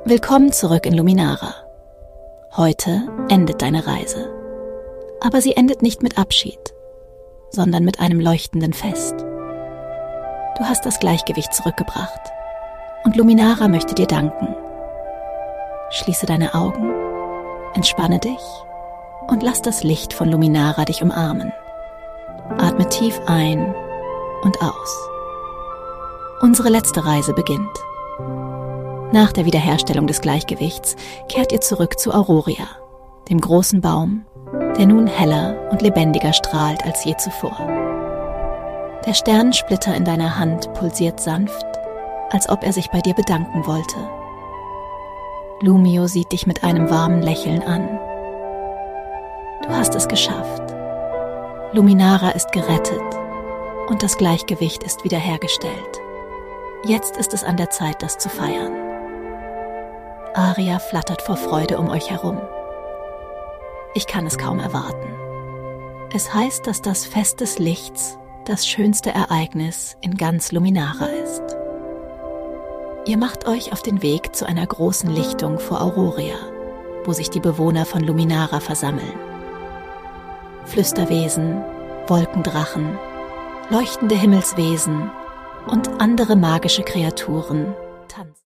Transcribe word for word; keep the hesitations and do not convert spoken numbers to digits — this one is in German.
Willkommen zurück in Luminara. Heute endet deine Reise. Aber sie endet nicht mit Abschied, sondern mit einem leuchtenden Fest. Du hast das Gleichgewicht zurückgebracht und Luminara möchte dir danken. Schließe deine Augen, entspanne dich und lass das Licht von Luminara dich umarmen. Atme tief ein und aus. Unsere letzte Reise beginnt. Nach der Wiederherstellung des Gleichgewichts kehrt ihr zurück zu Auroria, dem großen Baum, der nun heller und lebendiger strahlt als je zuvor. Der Sternensplitter in deiner Hand pulsiert sanft, als ob er sich bei dir bedanken wollte. Lumio sieht dich mit einem warmen Lächeln an. Du hast es geschafft. Luminara ist gerettet und das Gleichgewicht ist wiederhergestellt. Jetzt ist es an der Zeit, das zu feiern. Aria flattert vor Freude um euch herum. Ich kann es kaum erwarten. Es heißt, dass das Fest des Lichts das schönste Ereignis in ganz Luminara ist. Ihr macht euch auf den Weg zu einer großen Lichtung vor Auroria, wo sich die Bewohner von Luminara versammeln. Flüsterwesen, Wolkendrachen, leuchtende Himmelswesen und andere magische Kreaturen tanzen.